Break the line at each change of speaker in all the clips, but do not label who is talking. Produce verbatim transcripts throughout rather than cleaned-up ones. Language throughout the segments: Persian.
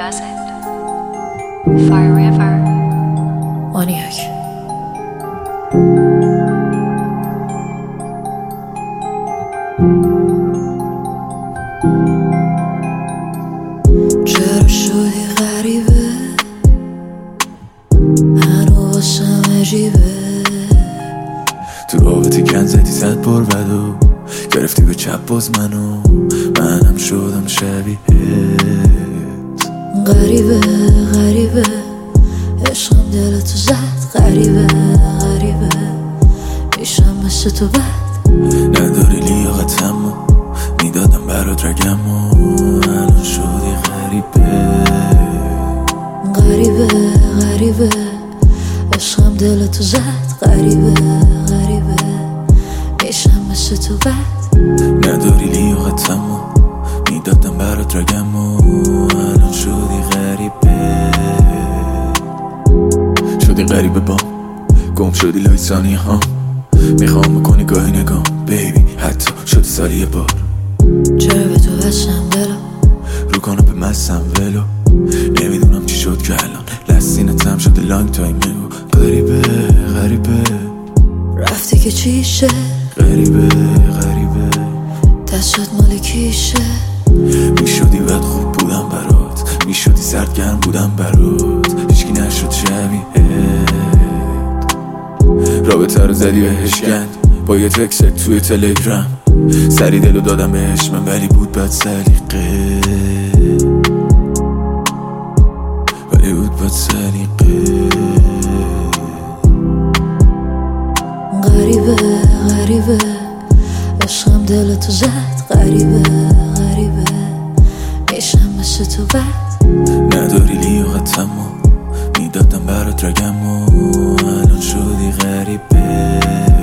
does it. Fire River.
مانیاک. چرا شدی غریبه، هنو واسم عجیبه.
تو رابطه کن زدی زد بر بدو، گرفتی به چپ باز منو، منم شدم شبیه.
غریبه غریبه عشقم دلتو زد. غریبه غریبه میشم مثل تو بد.
نداری لیاقتمو میدادم برات رگمو، الان شدی غریبه.
غریبه غریبه عشقم دلتو زد. غریبه غریبه میشم مثل تو بد.
نداری لیاقتمو میدادم برات رگمو، الان شدی غریبه. شدی غریبه با گم شدی لای ثانیه ها، میخوام بکنی گاهی نگام بیبی، حتی شدی سالی یه بار.
چرا به تو بستم دلم،
رو کاناپه مستم ولو، نمیدونم چی شد که الان لسینتم شده لانگ تایم نگو. غریبه غریبه
رفتی که چیشه.
غریبه غریبه
دستت مال کیشه.
میشدی بد خوب بودم برات، میشدی سرد گرم بودم برات، هیچکی نشد شبیه. رابطه رو زدی بهش گند با یه تکست توی تلگرام، سری دلو دادم بهش من، ولی بود بد سلیقه، ولی بود بد سلیقه.
غریبه غریبه عشقم دلتو زد. غریبه غریبه میشم مثل تو بد.
نداری لیاقتمو میدادم برات رگمو، الان شدی غریبه.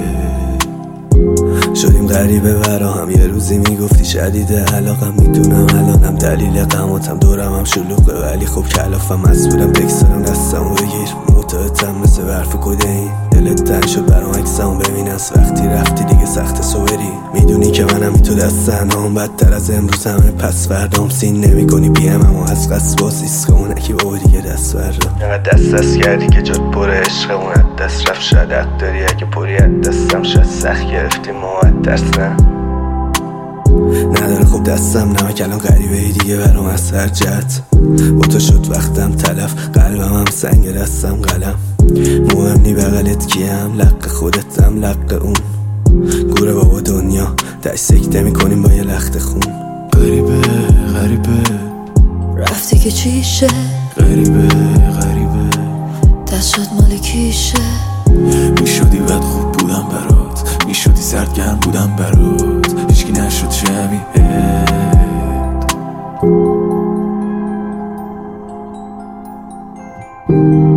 شدیم غریبه براهم، یه روزی میگفتی شدیده علاقم، میدونم الانم دلیل قماتم، دورم هم شلوغه ولی خب کلافم، مسئولم تکسرم دستمو بگیر، معتادتم مثل برف کدین. دلت تنگ شد برام عکسمو ببین، از وقتی رفتی دیگه سخت سو بری. میدونی که منم بی تو دست تنهام، بدتر از امروز همه پس فردام. سین نمی کنی بیم اما از قصد باز ایسکا اونکی بابا دیگه دست بردم. اینقدر دست دست کردی که جات پر عشقمون از دست رفت، شاید حق داری اگه پری از دستم، شاید سخت گرفتی مواد درس نه نداره. خب دستم نمک الان غریبه ای دیگه برام از هر جهت، با تو شد وقتم تلف، قلبم هم سنگ دستم قلم. مهم نی بغلت کیم، لق خودتم لق اون، گوره بابا دنیا تش سکته میکنیم با یه لخت خون.
غریبه غریبه
رفتی که چیشه.
غریبه غریبه
دستت مال کیشه.
میشدی بد خوب بودم برات، میشدی سرد گرم بودم برات، هیچکی نشد شبیه.